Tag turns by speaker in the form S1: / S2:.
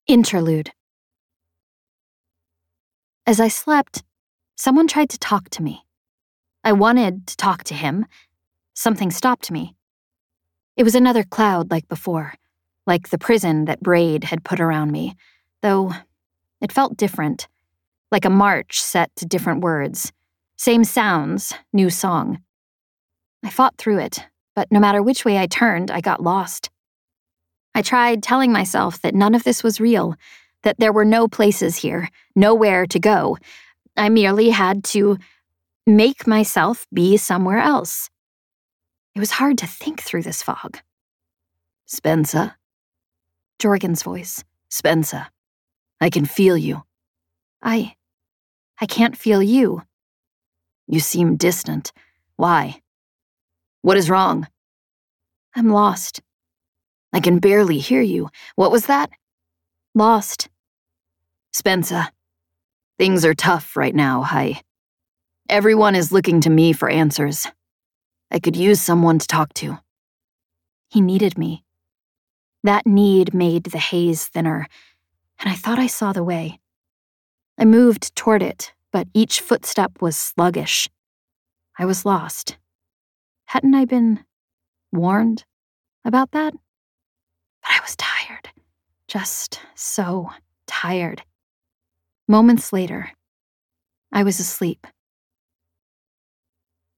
S1: Interlude. As I slept, someone tried to talk to me. I wanted to talk to him. Something stopped me. It was another cloud like before, like the prison that Braid had put around me, though it felt different, like a march set to different words. Same sounds, new song. I fought through it, but no matter which way I turned, I got lost. I tried telling myself that none of this was real, that there were no places here, nowhere to go. I merely had to make myself be somewhere else. It was hard to think through this fog.
S2: Spensa?
S1: Jorgen's voice.
S2: Spensa, I can feel you.
S1: I can't feel you.
S2: You seem distant. Why? What is wrong?
S1: I'm lost.
S2: I can barely hear you. What was that?
S1: Lost.
S2: Spensa, things are tough right now, Everyone is looking to me for answers. I could use someone to talk to.
S1: He needed me. That need made the haze thinner, and I thought I saw the way. I moved toward it, but each footstep was sluggish. I was lost. Hadn't I been warned about that? But I was tired. Just so tired. Moments later, I was asleep.